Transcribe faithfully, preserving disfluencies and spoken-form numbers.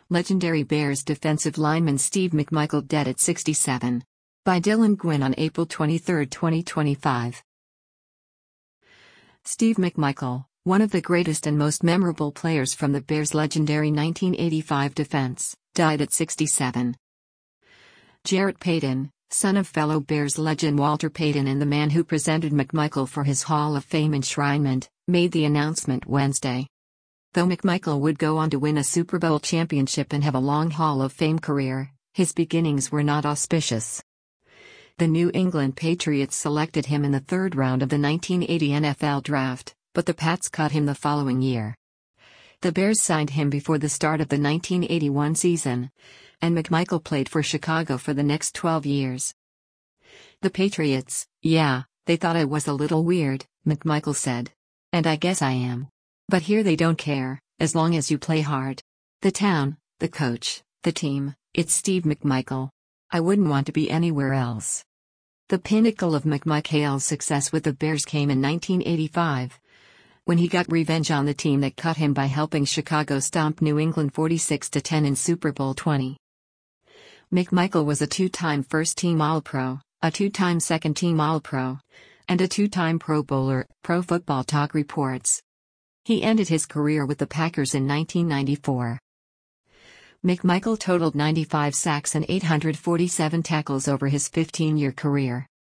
Legendary Bears defensive lineman Steve McMichael dead at sixty-seven. By Dylan Gwynn on April twenty-third, twenty twenty-five. Steve McMichael, one of the greatest and most memorable players from the Bears' legendary nineteen eighty-five defense, died at sixty-seven. Jarrett Payton, son of fellow Bears legend Walter Payton and the man who presented McMichael for his Hall of Fame enshrinement, made the announcement Wednesday. Though McMichael would go on to win a Super Bowl championship and have a long Hall of Fame career, his beginnings were not auspicious. The New England Patriots selected him in the third round of the nineteen eighty N F L Draft, but the Pats cut him the following year. The Bears signed him before the start of the nineteen eighty-one season, and McMichael played for Chicago for the next twelve years. The Patriots, yeah, they thought I was a little weird, McMichael said. And I guess I am. But here they don't care, as long as you play hard. The town, the coach, the team, it's Steve McMichael. I wouldn't want to be anywhere else. The pinnacle of McMichael's success with the Bears came in nineteen eighty-five, when he got revenge on the team that cut him by helping Chicago stomp New England forty-six to ten in Super Bowl twenty. McMichael was a two-time first-team All-Pro, a two-time second-team All-Pro, and a two-time Pro Bowler, Pro Football Talk reports. He ended his career with the Packers in nineteen ninety-four. McMichael totaled ninety-five sacks and eight hundred forty-seven tackles over his fifteen-year career.